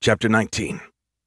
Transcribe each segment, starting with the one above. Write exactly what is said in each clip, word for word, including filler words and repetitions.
Chapter nineteen.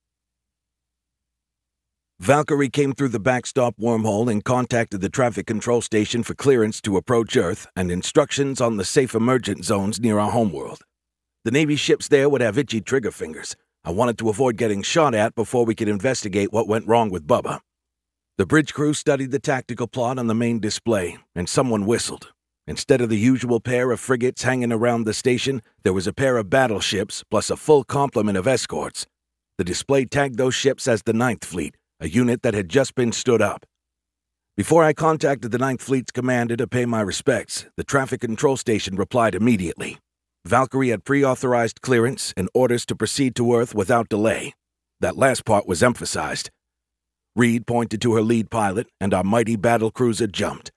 Valkyrie came through the backstop wormhole and contacted the traffic control station for clearance to approach Earth and instructions on the safe emergent zones near our homeworld. The Navy ships there would have itchy trigger fingers. I wanted to avoid getting shot at before we could investigate what went wrong with Bubba. The bridge crew studied the tactical plot on the main display, and someone whistled. Instead of the usual pair of frigates hanging around the station, there was a pair of battleships plus a full complement of escorts. The display tagged those ships as the Ninth Fleet, a unit that had just been stood up. Before I contacted the Ninth Fleet's commander to pay my respects, the traffic control station replied immediately. Valkyrie had pre-authorized clearance and orders to proceed to Earth without delay. That last part was emphasized. Reed pointed to her lead pilot, and our mighty battle cruiser jumped.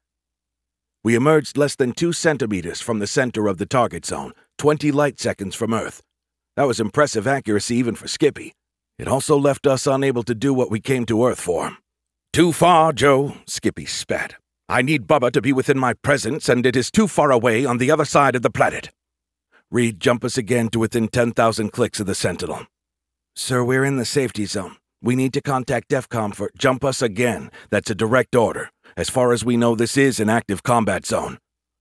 We emerged less than two centimeters from the center of the target zone, twenty light seconds from Earth. That was impressive accuracy even for Skippy. It also left us unable to do what we came to Earth for. "Too far, Joe," Skippy spat. "I need Bubba to be within my presence, and it is too far away on the other side of the planet." Reed, jump us again to within ten thousand clicks of the Sentinel. "Sir, we're in the safety zone. We need to contact DEFCON for jump us again. That's a direct order. As far as we know, this is an active combat zone."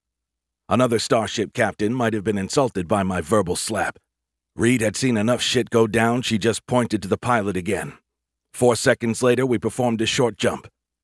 Another starship captain might have been insulted by my verbal slap. Reed had seen enough shit go down, she just pointed to the pilot again. Four seconds later, we performed a short jump.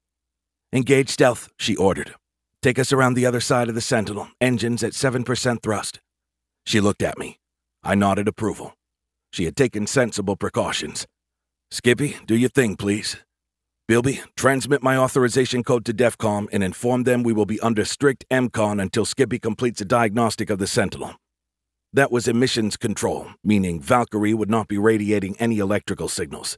"Engage stealth," she ordered. "Take us around the other side of the Sentinel. Engines at seven percent thrust." She looked at me. I nodded approval. She had taken sensible precautions. "Skippy, do your thing, please. Bilby, transmit my authorization code to DEFCON and inform them we will be under strict M CON until Skippy completes a diagnostic of the Sentinel." That was emissions control, meaning Valkyrie would not be radiating any electrical signals.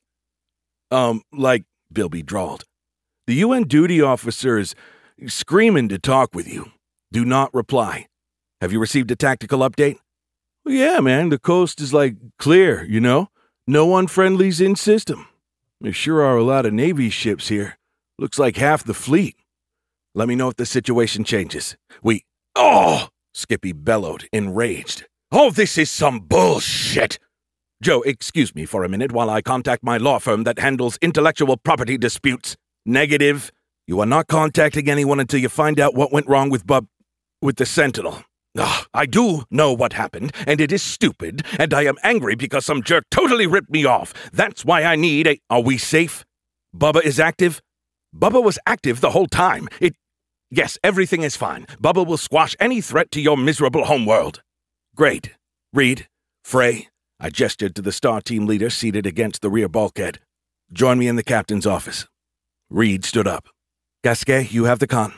Um, like, Bilby drawled. "The U N duty officer is screaming to talk with you. Do not reply. Have you received a tactical update?" "Well, yeah, man, the coast is, like, clear, you know? No unfriendlies in system. There sure are a lot of Navy ships here. Looks like half the fleet. Let me know if the situation changes. We—" "Oh!" Skippy bellowed, enraged. "Oh, this is some bullshit! Joe, excuse me for a minute while I contact my law firm that handles intellectual property disputes." "Negative. You are not contacting anyone until you find out what went wrong with Bub... with the Sentinel." Ugh, "I do know what happened, and it is stupid, and I am angry because some jerk totally ripped me off. That's why I need a—" "Are we safe? Bubba is active?" "Bubba was active the whole time. It... Yes, everything is fine. Bubba will squash any threat to your miserable homeworld." "Great. Reed, Frey," I gestured to the Star Team leader seated against the rear bulkhead. "Join me in the captain's office." Reed stood up. "Gasquet, you have the con."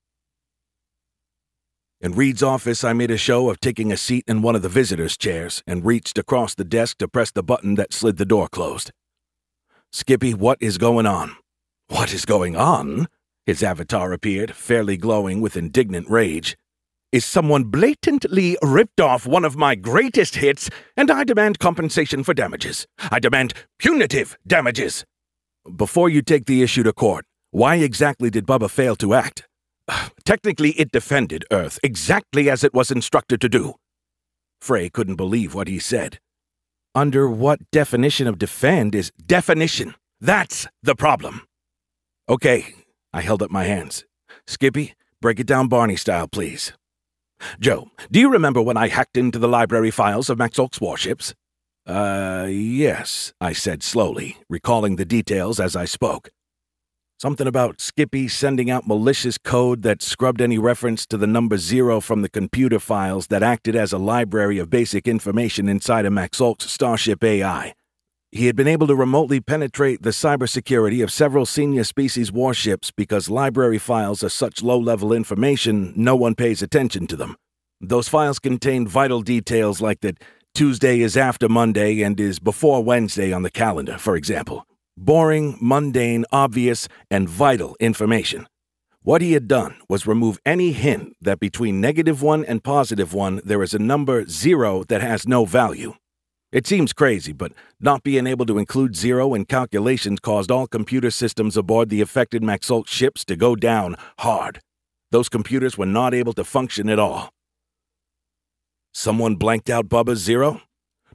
In Reed's office, I made a show of taking a seat in one of the visitors' chairs and reached across the desk to press the button that slid the door closed. "Skippy, what is going on?" "What is going on?" His avatar appeared, fairly glowing with indignant rage. "Is someone blatantly ripped off one of my greatest hits, and I demand compensation for damages. I demand punitive damages." "Before you take the issue to court, why exactly did Bubba fail to act?" "Technically, it defended Earth, exactly as it was instructed to do." Frey couldn't believe what he said. "Under what definition of defend is—" "Definition! That's the problem!" "Okay," I held up my hands. "Skippy, break it down Barney style, please." "Joe, do you remember when I hacked into the library files of Maxolk's warships?" Uh, yes, I said slowly, recalling the details as I spoke. Something about Skippy sending out malicious code that scrubbed any reference to the number zero from the computer files that acted as a library of basic information inside of Maxolk's Starship A I. He had been able to remotely penetrate the cybersecurity of several senior species warships because library files are such low-level information no one pays attention to them. Those files contain vital details like that Tuesday is after Monday and is before Wednesday on the calendar, for example. Boring, mundane, obvious, and vital information. What he had done was remove any hint that between negative one and positive one there is a number zero that has no value. It seems crazy, but not being able to include zero in calculations caused all computer systems aboard the affected Maxolk ships to go down hard. Those computers were not able to function at all. Someone blanked out Bubba's zero?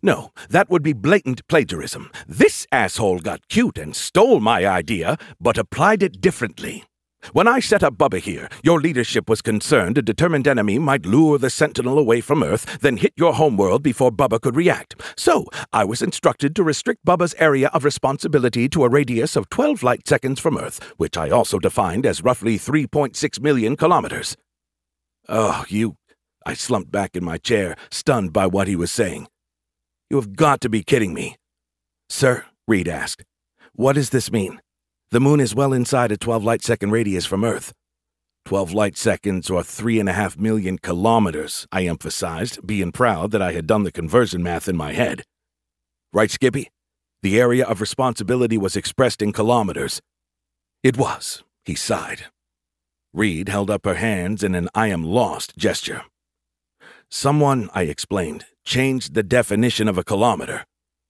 No, that would be blatant plagiarism. This asshole got cute and stole my idea, but applied it differently. When I set up Bubba here, your leadership was concerned a determined enemy might lure the Sentinel away from Earth, then hit your homeworld before Bubba could react. So, I was instructed to restrict Bubba's area of responsibility to a radius of twelve light seconds from Earth, which I also defined as roughly three point six million kilometers. Oh, you... I slumped back in my chair, stunned by what he was saying. You have got to be kidding me. Sir, Reed asked, what does this mean? The moon is well inside a twelve light second radius from Earth. Twelve light seconds or three and a half million kilometers, I emphasized, being proud that I had done the conversion math in my head. Right, Skippy? The area of responsibility was expressed in kilometers. It was, he sighed. Reed held up her hands in an I am lost gesture. Someone, I explained, changed the definition of a kilometer.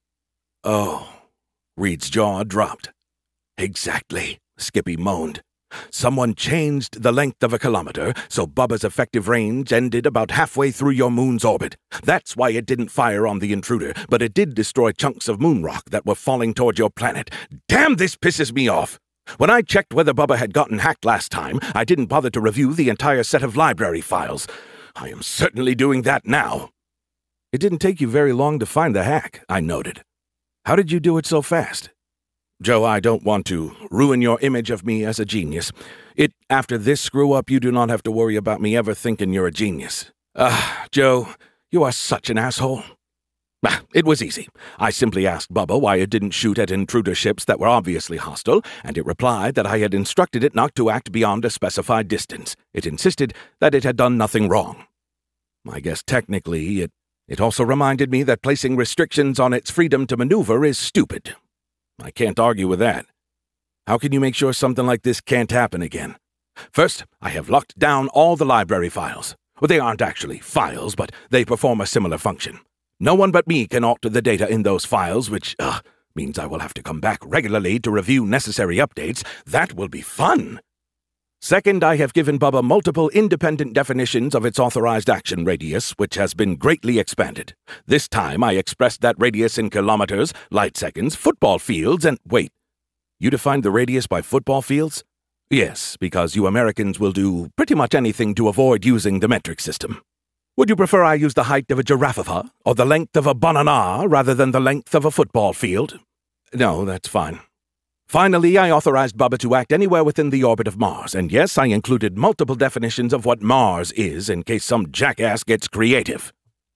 Oh, Reed's jaw dropped. Exactly, Skippy moaned. Someone changed the length of a kilometer, so Bubba's effective range ended about halfway through your moon's orbit. That's why it didn't fire on the intruder, but it did destroy chunks of moon rock that were falling toward your planet. Damn, this pisses me off! When I checked whether Bubba had gotten hacked last time, I didn't bother to review the entire set of library files. I am certainly doing that now. It didn't take you very long to find the hack, I noted. How did you do it so fast? Joe, I don't want to ruin your image of me as a genius. It, after this screw-up, you do not have to worry about me ever thinking you're a genius. Ah, uh, Joe, you are such an asshole. Ah, it was easy. I simply asked Bubba why it didn't shoot at intruder ships that were obviously hostile, and it replied that I had instructed it not to act beyond a specified distance. It insisted that it had done nothing wrong. I guess technically it, it also reminded me that placing restrictions on its freedom to maneuver is stupid. I can't argue with that. How can you make sure something like this can't happen again? First, I have locked down all the library files. Well, they aren't actually files, but they perform a similar function. No one but me can alter the data in those files, which uh, means I will have to come back regularly to review necessary updates. That will be fun. Second, I have given Bubba multiple independent definitions of its authorized action radius, which has been greatly expanded. This time I expressed that radius in kilometers, light seconds, football fields, and wait, you defined the radius by football fields? Yes, because you Americans will do pretty much anything to avoid using the metric system. Would you prefer I use the height of a giraffe or the length of a banana rather than the length of a football field? No, that's fine. Finally, I authorized Bubba to act anywhere within the orbit of Mars, and yes, I included multiple definitions of what Mars is in case some jackass gets creative.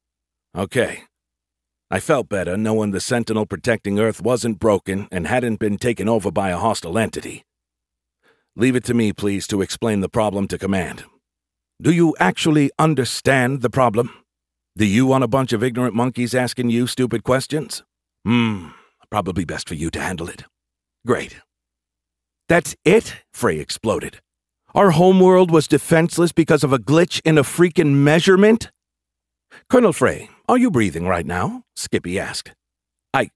Okay. I felt better knowing the Sentinel protecting Earth wasn't broken and hadn't been taken over by a hostile entity. Leave it to me, please, to explain the problem to Command. Do you actually understand the problem? Do you want a bunch of ignorant monkeys asking you stupid questions? Hmm, probably best for you to handle it. Great. That's it? Frey exploded. Our homeworld was defenseless because of a glitch in a freaking measurement? Colonel Frey, are you breathing right now? Skippy asked. I...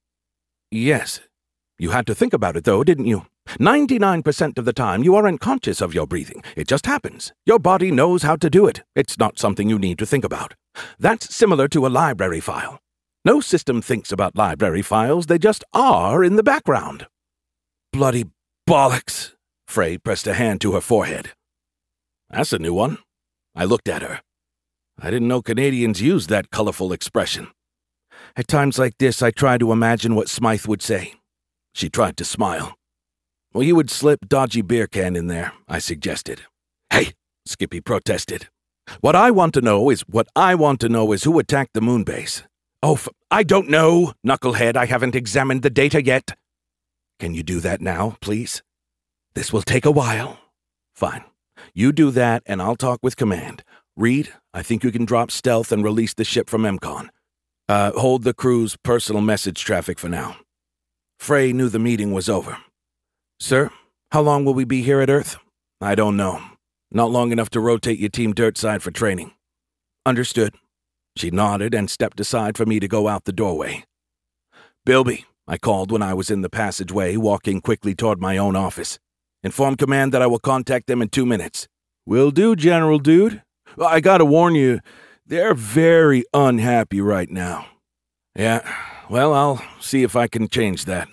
Yes. You had to think about it, though, didn't you? ninety-nine percent of the time, you aren't conscious of your breathing. It just happens. Your body knows how to do it. It's not something you need to think about. That's similar to a library file. No system thinks about library files. They just are in the background. Bloody bollocks. Frey pressed a hand to her forehead. That's a new one. I looked at her. I didn't know Canadians used that colorful expression. At times like this, I try to imagine what Smythe would say. She tried to smile. Well, you would slip dodgy beer can in there, I suggested. Hey, Skippy protested. What I want to know is, what I want to know is who attacked the moon base. Oh, f- I don't know, knucklehead. I haven't examined the data yet. Can you do that now, please? This will take a while. Fine. You do that, and I'll talk with Command. Reed, I think you can drop stealth and release the ship from MCON. Uh, hold the crew's personal message traffic for now. Frey knew the meeting was over. Sir, how long will we be here at Earth? I don't know. Not long enough to rotate your team dirt side for training. Understood. She nodded and stepped aside for me to go out the doorway. Bilby, I called when I was in the passageway, walking quickly toward my own office. Inform Command that I will contact them in two minutes. Will do, General Dude. I gotta warn you, they're very unhappy right now. Yeah, well, I'll see if I can change that.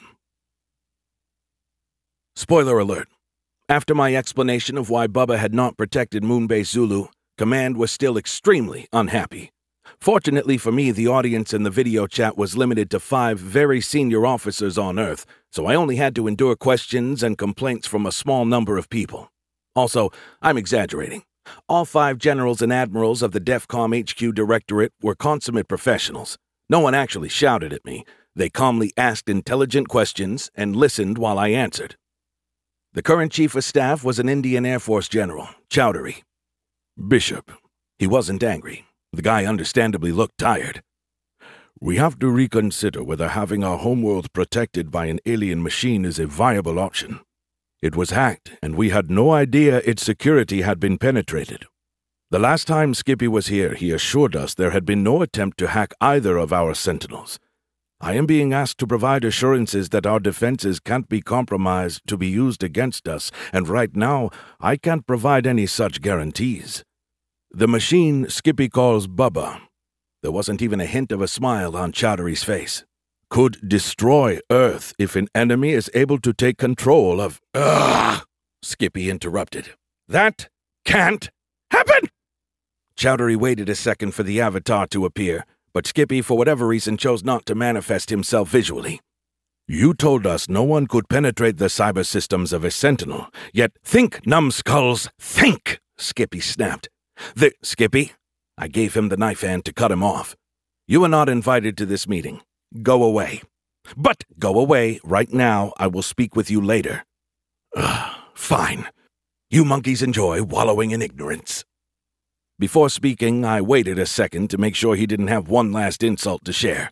Spoiler alert. After my explanation of why Bubba had not protected Moonbase Zulu, Command was still extremely unhappy. Fortunately for me, the audience in the video chat was limited to five very senior officers on Earth, so I only had to endure questions and complaints from a small number of people. Also, I'm exaggerating. All five generals and admirals of the DEFCOM H Q Directorate were consummate professionals. No one actually shouted at me. They calmly asked intelligent questions and listened while I answered. The current Chief of Staff was an Indian Air Force General, Chowdhury. Bishop. He wasn't angry. The guy understandably looked tired. We have to reconsider whether having our homeworld protected by an alien machine is a viable option. It was hacked, and we had no idea its security had been penetrated. The last time Skippy was here, he assured us there had been no attempt to hack either of our Sentinels. I am being asked to provide assurances that our defenses can't be compromised to be used against us, and right now, I can't provide any such guarantees. The machine Skippy calls Bubba, there wasn't even a hint of a smile on Chowdhury's face, could destroy Earth if an enemy is able to take control of... Ugh! Skippy interrupted. That can't happen! Chowdhury waited a second for the avatar to appear, but Skippy, for whatever reason, chose not to manifest himself visually. You told us no one could penetrate the cyber systems of a Sentinel, yet think, numbskulls, think! Skippy snapped. The Skippy, I gave him the knife hand to cut him off. You are not invited to this meeting. Go away. But go away right now. I will speak with you later. Ugh, fine. You monkeys enjoy wallowing in ignorance. Before speaking, I waited a second to make sure he didn't have one last insult to share.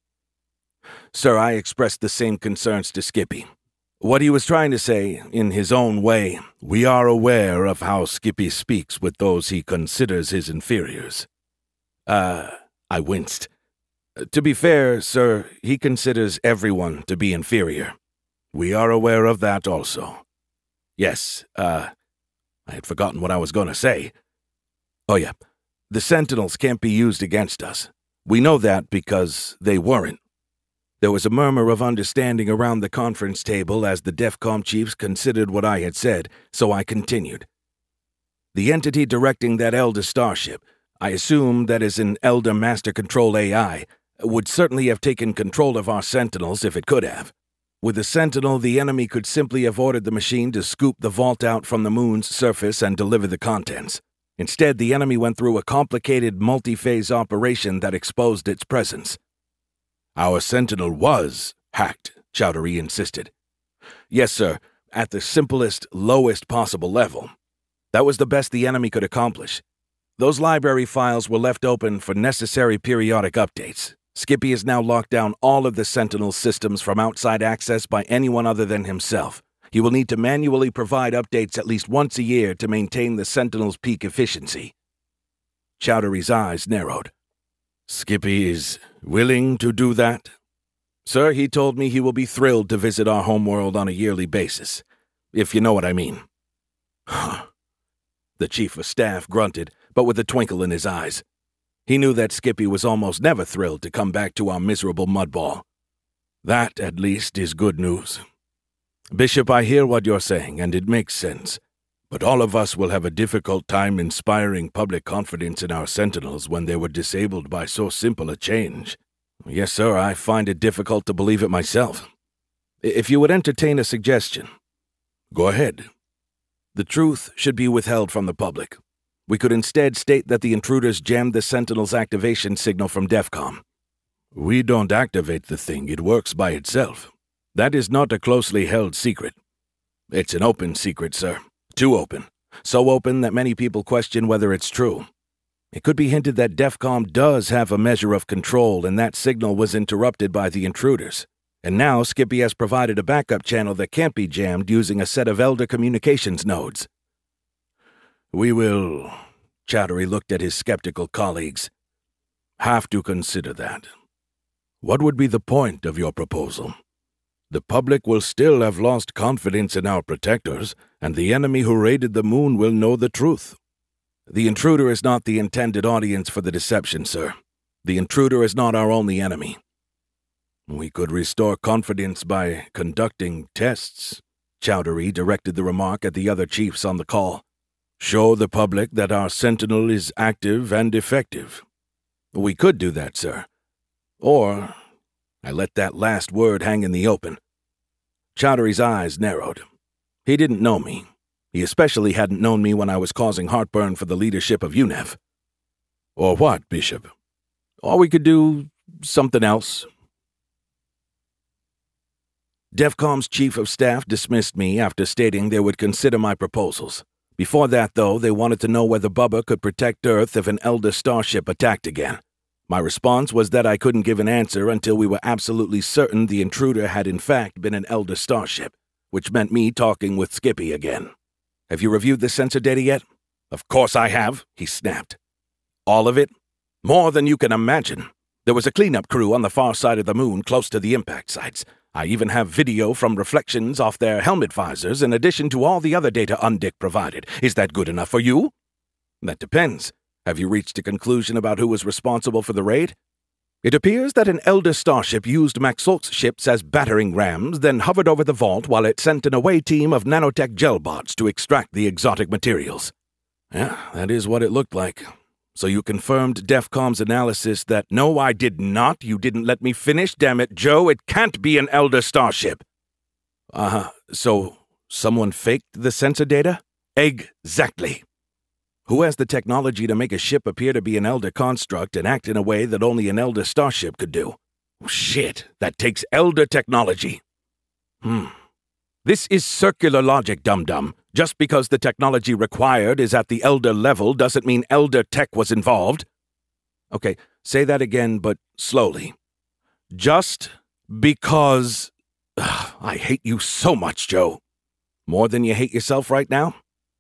Sir, I expressed the same concerns to Skippy. What he was trying to say, in his own way, we are aware of how Skippy speaks with those he considers his inferiors. Uh, I winced. To be fair, sir, he considers everyone to be inferior. We are aware of that also. Yes, uh, I had forgotten what I was going to say. Oh yeah, the Sentinels can't be used against us. We know that because they weren't. There was a murmur of understanding around the conference table as the DEFCOM chiefs considered what I had said, so I continued. The entity directing that Elder starship, I assume that is an Elder Master Control A I, would certainly have taken control of our Sentinels if it could have. With the Sentinel, the enemy could simply have ordered the machine to scoop the vault out from the moon's surface and deliver the contents. Instead, the enemy went through a complicated multi-phase operation that exposed its presence. Our Sentinel was hacked, Chowdhury insisted. Yes, sir, at the simplest, lowest possible level. That was the best the enemy could accomplish. Those library files were left open for necessary periodic updates. Skippy has now locked down all of the Sentinel's systems from outside access by anyone other than himself. He will need to manually provide updates at least once a year to maintain the Sentinel's peak efficiency. Chowdhury's eyes narrowed. Skippy is willing to do that? Sir, he told me he will be thrilled to visit our homeworld on a yearly basis, if you know what I mean. Huh. The Chief of Staff grunted, but with a twinkle in his eyes. He knew that Skippy was almost never thrilled to come back to our miserable mudball. That, at least, is good news. Bishop, I hear what you're saying, and it makes sense. But all of us will have a difficult time inspiring public confidence in our Sentinels when they were disabled by so simple a change. Yes, sir, I find it difficult to believe it myself. If you would entertain a suggestion. Go ahead. The truth should be withheld from the public. We could instead state that the intruders jammed the Sentinel's activation signal from DEFCOM. We don't activate the thing, it works by itself. That is not a closely held secret. It's an open secret, sir. Too open. So open that many people question whether it's true. It could be hinted that DEFCOM does have a measure of control and that signal was interrupted by the intruders. And now Skippy has provided a backup channel that can't be jammed using a set of Elder communications nodes. We will, Chowdhury looked at his skeptical colleagues, have to consider that. What would be the point of your proposal? The public will still have lost confidence in our protectors, and the enemy who raided the moon will know the truth. The intruder is not the intended audience for the deception, sir. The intruder is not our only enemy. We could restore confidence by conducting tests. Chowdhury directed the remark at the other chiefs on the call. Show the public that our Sentinel is active and effective. We could do that, sir. Or, I let that last word hang in the open. Chowdhury's eyes narrowed. He didn't know me. He especially hadn't known me when I was causing heartburn for the leadership of U N E V. Or what, Bishop? Or we could do something else. DEFCOM's chief of staff dismissed me after stating they would consider my proposals. Before that, though, they wanted to know whether Bubba could protect Earth if an Elder starship attacked again. My response was that I couldn't give an answer until we were absolutely certain the intruder had in fact been an Elder starship, which meant me talking with Skippy again. Have you reviewed the sensor data yet? Of course I have, he snapped. All of it? More than you can imagine. There was a cleanup crew on the far side of the moon close to the impact sites. I even have video from reflections off their helmet visors in addition to all the other data Undick provided. Is that good enough for you? That depends. Have you reached a conclusion about who was responsible for the raid? It appears that an Elder starship used Maxolt's ships as battering rams, then hovered over the vault while it sent an away team of nanotech gel bots to extract the exotic materials. Yeah, that is what it looked like. So you confirmed DEFCOM's analysis that, no, I did not. You didn't let me finish, damn it, Joe. It can't be an Elder starship. Uh-huh. So someone faked the sensor data? Exactly. Who has the technology to make a ship appear to be an Elder construct and act in a way that only an Elder starship could do? Shit, that takes Elder technology. Hmm. This is circular logic, dum-dum. Just because the technology required is at the Elder level doesn't mean Elder tech was involved. Okay, say that again, but slowly. Just because... Ugh, I hate you so much, Joe. More than you hate yourself right now?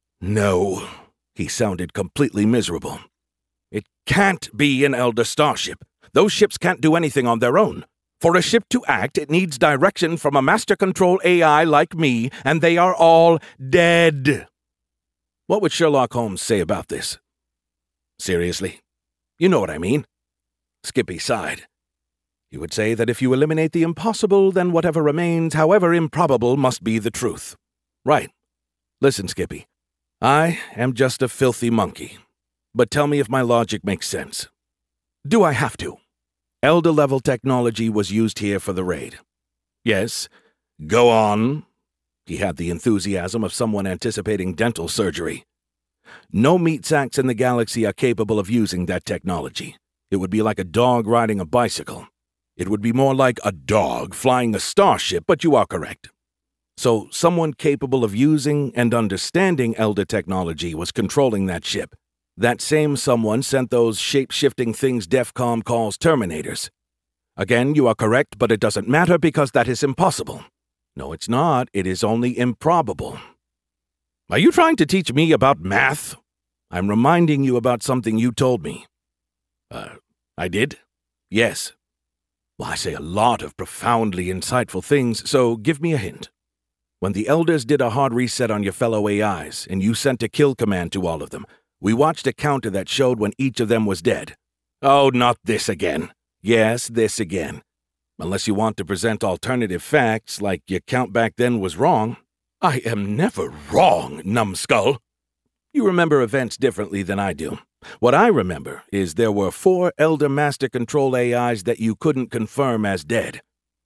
No. He sounded completely miserable. It can't be an Elder starship. Those ships can't do anything on their own. For a ship to act, it needs direction from a master control A I like me, and they are all dead. What would Sherlock Holmes say about this? Seriously? You know what I mean. Skippy sighed. He would say that if you eliminate the impossible, then whatever remains, however improbable, must be the truth. Right. Listen, Skippy. I am just a filthy monkey. But tell me if my logic makes sense. Do I have to? Elder-level technology was used here for the raid. Yes. Go on. He had the enthusiasm of someone anticipating dental surgery. No meat sacks in the galaxy are capable of using that technology. It would be like a dog riding a bicycle. It would be more like a dog flying a starship, but you are correct. So someone capable of using and understanding Elder technology was controlling that ship. That same someone sent those shape-shifting things DEFCOM calls Terminators. Again, you are correct, but it doesn't matter because that is impossible. No, it's not. It is only improbable. Are you trying to teach me about math? I'm reminding you about something you told me. Uh, I did? Yes. Well, I say a lot of profoundly insightful things, so give me a hint. When the Elders did a hard reset on your fellow A Is, and you sent a kill command to all of them, we watched a counter that showed when each of them was dead. Oh, not this again. Yes, this again. Unless you want to present alternative facts, like your count back then was wrong. I am never wrong, numbskull. You remember events differently than I do. What I remember is there were four Elder Master Control A Is that you couldn't confirm as dead.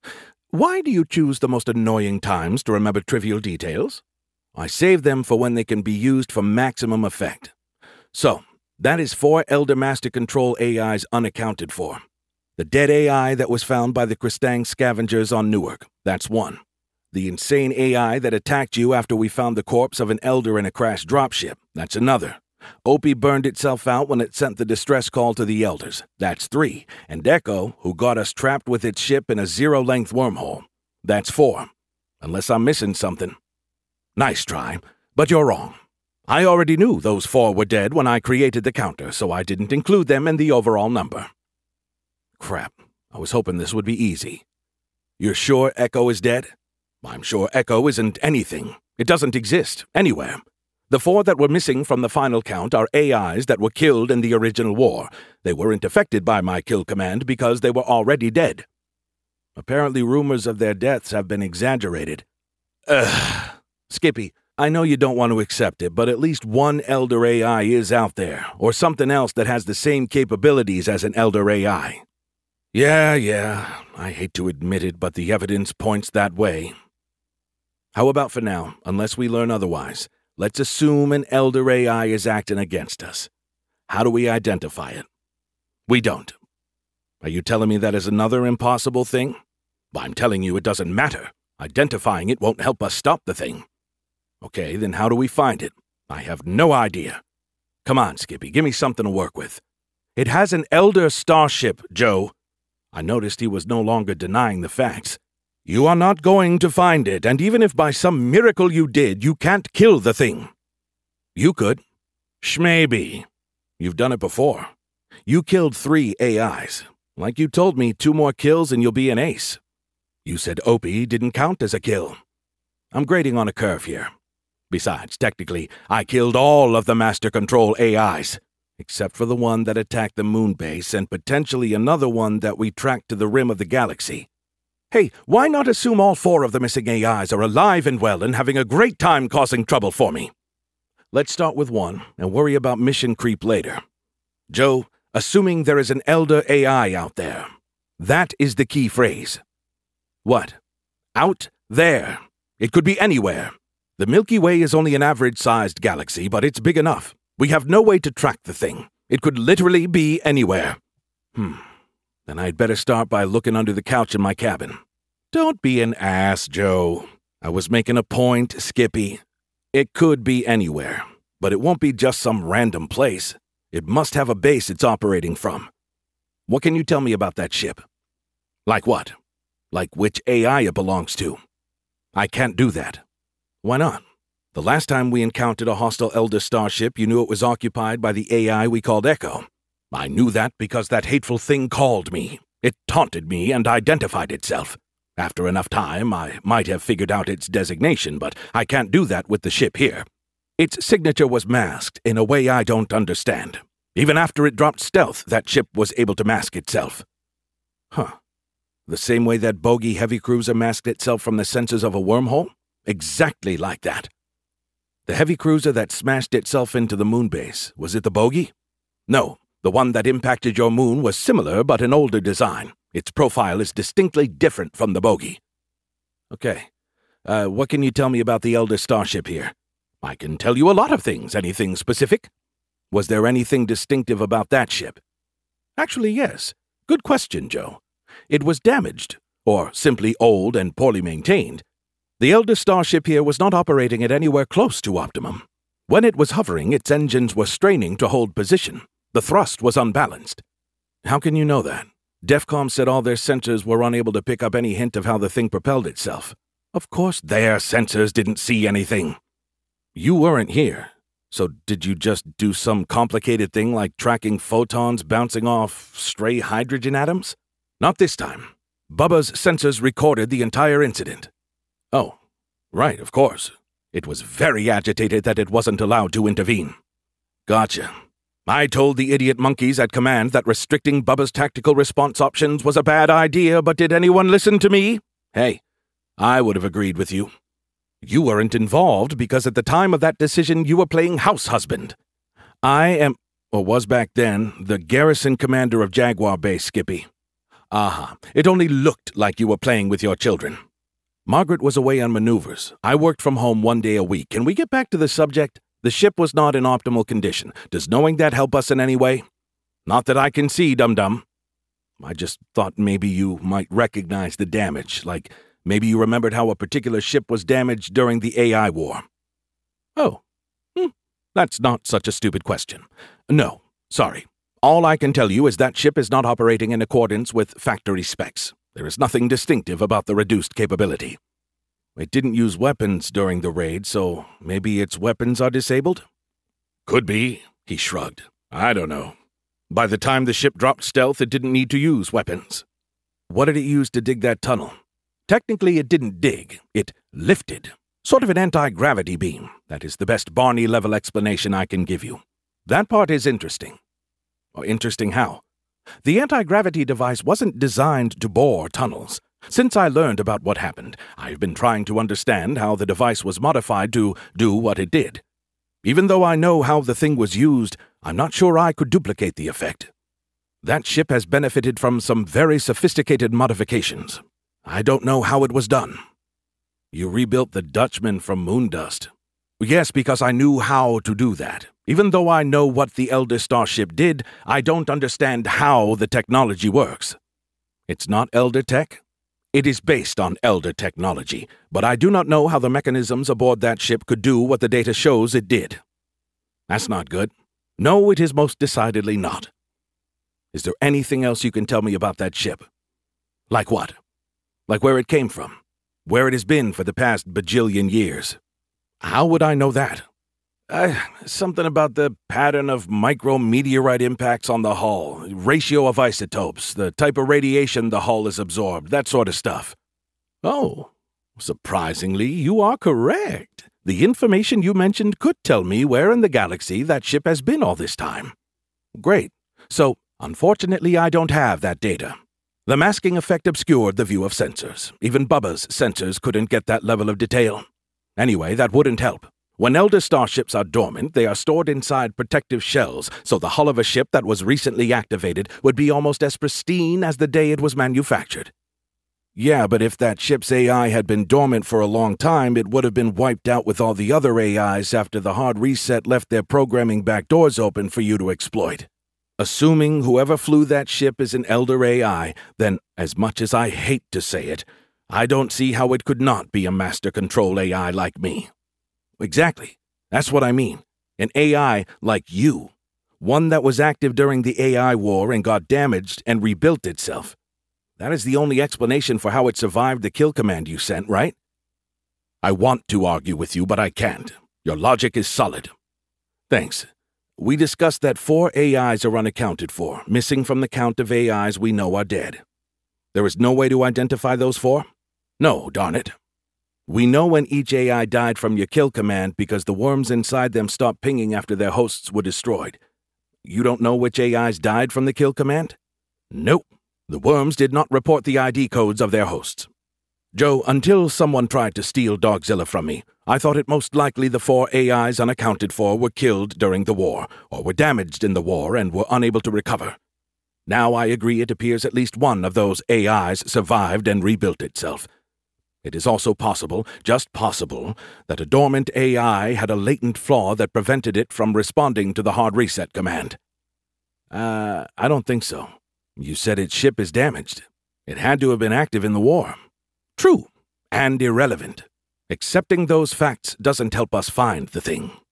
Why do you choose the most annoying times to remember trivial details? I save them for when they can be used for maximum effect. So, that is four Elder Master Control A Is unaccounted for. The dead A I that was found by the Kristang scavengers on Newark, that's one. The insane A I that attacked you after we found the corpse of an Elder in a crashed dropship, that's another. Opie burned itself out when it sent the distress call to the Elders, that's three. And Echo, who got us trapped with its ship in a zero-length wormhole, that's four. Unless I'm missing something. Nice try, but you're wrong. I already knew those four were dead when I created the counter, so I didn't include them in the overall number. Crap, I was hoping this would be easy. You're sure Echo is dead? I'm sure Echo isn't anything. It doesn't exist, anywhere. The four that were missing from the final count are A Is that were killed in the original war. They weren't affected by my kill command because they were already dead. Apparently rumors of their deaths have been exaggerated. Ugh. Skippy, I know you don't want to accept it, but at least one Elder A I is out there, or something else that has the same capabilities as an Elder A I. Yeah, yeah, I hate to admit it, but the evidence points that way. How about for now, unless we learn otherwise, let's assume an Elder A I is acting against us. How do we identify it? We don't. Are you telling me that is another impossible thing? Well, I'm telling you it doesn't matter. Identifying it won't help us stop the thing. Okay, then how do we find it? I have no idea. Come on, Skippy, give me something to work with. It has an Elder starship, Joe. I noticed he was no longer denying the facts. You are not going to find it, and even if by some miracle you did, you can't kill the thing. You could. Shmaybe. You've done it before. You killed three A Is. Like you told me, two more kills and you'll be an ace. You said Opie didn't count as a kill. I'm grading on a curve here. Besides, technically, I killed all of the Master Control A Is, except for the one that attacked the moon base and potentially another one that we tracked to the rim of the galaxy. Hey, why not assume all four of the missing A Is are alive and well and having a great time causing trouble for me? Let's start with one and worry about mission creep later. Joe, assuming there is an Elder A I out there. That is the key phrase. What? Out there. It could be anywhere. The Milky Way is only an average-sized galaxy, but it's big enough. We have no way to track the thing. It could literally be anywhere. Hmm. Then I'd better start by looking under the couch in my cabin. Don't be an ass, Joe. I was making a point, Skippy. It could be anywhere, but it won't be just some random place. It must have a base it's operating from. What can you tell me about that ship? Like what? Like which A I it belongs to? I can't do that. Why not? The last time we encountered a hostile Elder starship, you knew it was occupied by the A I we called Echo. I knew that because that hateful thing called me. It taunted me and identified itself. After enough time, I might have figured out its designation, but I can't do that with the ship here. Its signature was masked in a way I don't understand. Even after it dropped stealth, that ship was able to mask itself. Huh. The same way that bogey heavy cruiser masked itself from the sensors of a wormhole? Exactly like that. The heavy cruiser that smashed itself into the moon base, was it the bogey? No, the one that impacted your moon was similar but an older design. Its profile is distinctly different from the bogey. Okay, uh, what can you tell me about the Elder starship here? I can tell you a lot of things. Anything specific? Was there anything distinctive about that ship? Actually, yes. Good question, Joe. It was damaged, or simply old and poorly maintained. The Elder starship here was not operating at anywhere close to optimum. When it was hovering, its engines were straining to hold position. The thrust was unbalanced. How can you know that? DEFCOM said all their sensors were unable to pick up any hint of how the thing propelled itself. Of course their sensors didn't see anything. You weren't here, so did you just do some complicated thing like tracking photons bouncing off stray hydrogen atoms? Not this time. Bubba's sensors recorded the entire incident. Oh, right, of course. It was very agitated that it wasn't allowed to intervene. Gotcha. I told the idiot monkeys at command that restricting Bubba's tactical response options was a bad idea, but did anyone listen to me? Hey, I would have agreed with you. You weren't involved because at the time of that decision you were playing house husband. I am, or was back then, the garrison commander of Jaguar Base, Skippy. Aha, it only looked like you were playing with your children. Margaret was away on maneuvers. I worked from home one day a week. Can we get back to the subject? The ship was not in optimal condition. Does knowing that help us in any way? Not that I can see, dum-dum. I just thought maybe you might recognize the damage, like maybe you remembered how a particular ship was damaged during the A I war. Oh, hmm. That's not such a stupid question. No, sorry. All I can tell you is that ship is not operating in accordance with factory specs. There is nothing distinctive about the reduced capability. It didn't use weapons during the raid, so maybe its weapons are disabled? Could be, he shrugged. I don't know. By the time the ship dropped stealth, it didn't need to use weapons. What did it use to dig that tunnel? Technically, it didn't dig. It lifted. Sort of an anti-gravity beam. That is the best Barney-level explanation I can give you. That part is interesting. Or interesting how? The anti-gravity device wasn't designed to bore tunnels. Since I learned about what happened, I've been trying to understand how the device was modified to do what it did. Even though I know how the thing was used, I'm not sure I could duplicate the effect. That ship has benefited from some very sophisticated modifications. I don't know how it was done. You rebuilt the Dutchman from Moondust. Yes, because I knew how to do that. Even though I know what the Elder Starship did, I don't understand how the technology works. It's not Elder Tech? It is based on Elder technology, but I do not know how the mechanisms aboard that ship could do what the data shows it did. That's not good. No, it is most decidedly not. Is there anything else you can tell me about that ship? Like what? Like where it came from? Where it has been for the past bajillion years? How would I know that? Uh, something about the pattern of micrometeorite impacts on the hull, ratio of isotopes, the type of radiation the hull has absorbed, that sort of stuff. Oh, surprisingly, you are correct. The information you mentioned could tell me where in the galaxy that ship has been all this time. Great. So, unfortunately, I don't have that data. The masking effect obscured the view of sensors. Even Bubba's sensors couldn't get that level of detail. Anyway, that wouldn't help. When Elder Starships are dormant, they are stored inside protective shells, so the hull of a ship that was recently activated would be almost as pristine as the day it was manufactured. Yeah, but if that ship's A I had been dormant for a long time, it would have been wiped out with all the other A Is after the hard reset left their programming back doors open for you to exploit. Assuming whoever flew that ship is an Elder A I, then, as much as I hate to say it, I don't see how it could not be a Master Control A I like me. Exactly. That's what I mean. An A I like you. One that was active during the A I war and got damaged and rebuilt itself. That is the only explanation for how it survived the kill command you sent, right? I want to argue with you, but I can't. Your logic is solid. Thanks. We discussed that four A Is are unaccounted for, missing from the count of A Is we know are dead. There is no way to identify those four? No, darn it. We know when each A I died from your kill command because the worms inside them stopped pinging after their hosts were destroyed. You don't know which A Is died from the kill command? Nope. The worms did not report the I D codes of their hosts. Joe, until someone tried to steal Dogzilla from me, I thought it most likely the four A Is unaccounted for were killed during the war, or were damaged in the war and were unable to recover. Now I agree it appears at least one of those A Is survived and rebuilt itself. It is also possible, just possible, that a dormant A I had a latent flaw that prevented it from responding to the hard reset command. Uh, I don't think so. You said its ship is damaged. It had to have been active in the war. True, and irrelevant. Accepting those facts doesn't help us find the thing.